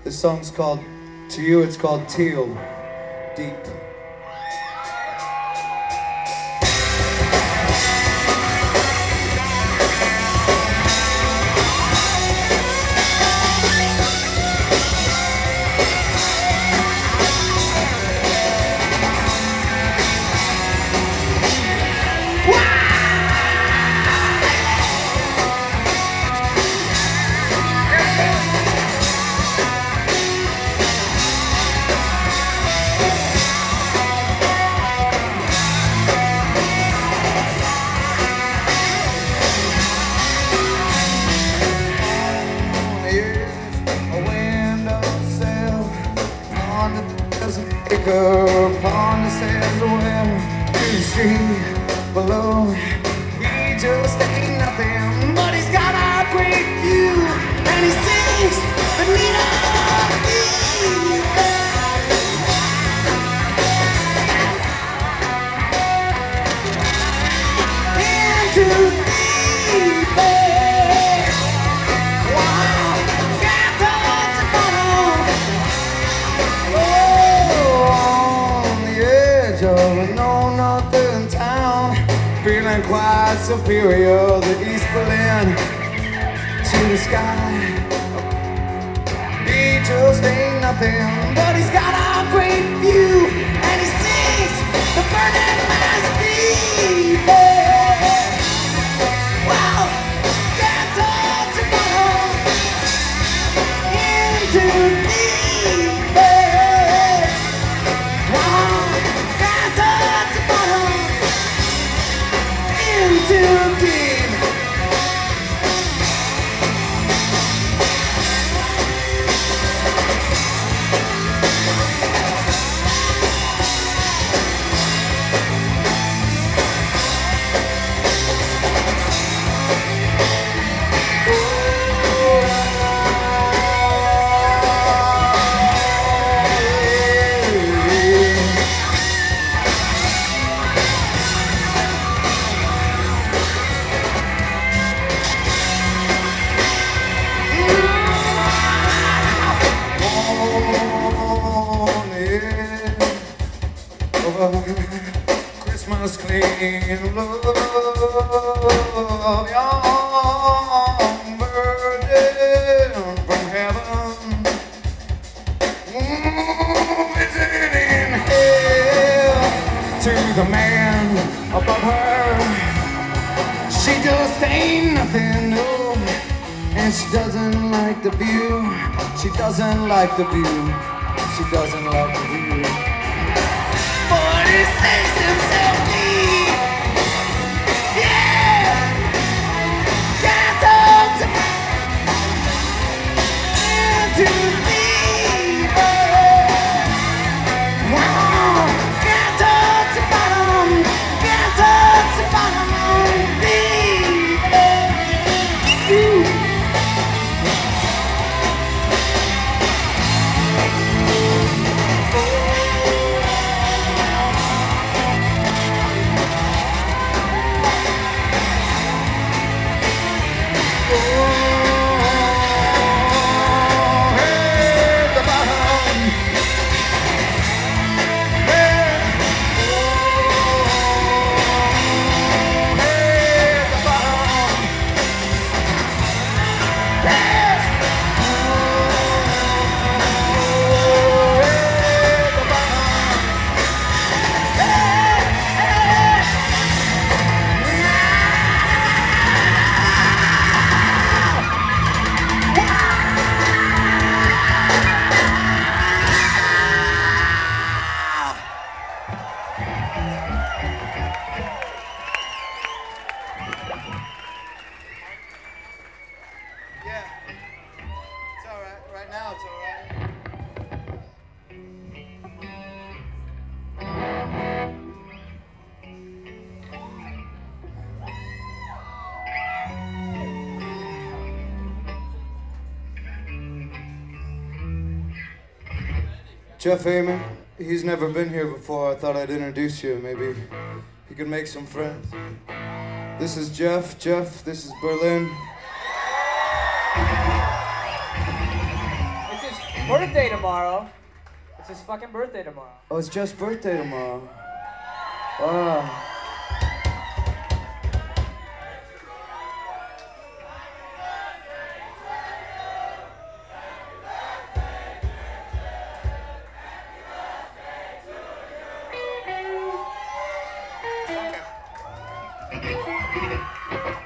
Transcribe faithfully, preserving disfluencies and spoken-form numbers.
This song's called, to you it's called Teal, Deep. Upon the sands away to the street below. He just ain't nothing, but he's got a great view, and he sings the need of me. Into deep, wow, can't touch the bottom. Of a no-nothing town, feeling quite superior, the East Berlin to the sky. He just ain't nothing, but he's got a great view, and he sings the burning man's deep. Wow, can't touch the bottom. Into deep. Too deep. Christmas clean love, young virgin from heaven, visiting hell to the man above her. She just ain't nothing new, and she doesn't like the view. She doesn't like the view. She doesn't like the view. But he says himself deep. Yeah. Can't talk to into deep. Wow. Can't talk to bottom. Can't talk to bottom. Deep. Ooh. Jeff Ament, he's never been here before. I thought I'd introduce you. Maybe he could make some friends. This is Jeff. Jeff, this is Berlin. It's just birthday tomorrow. It's his fucking birthday tomorrow. Oh, it's just birthday tomorrow. Wow.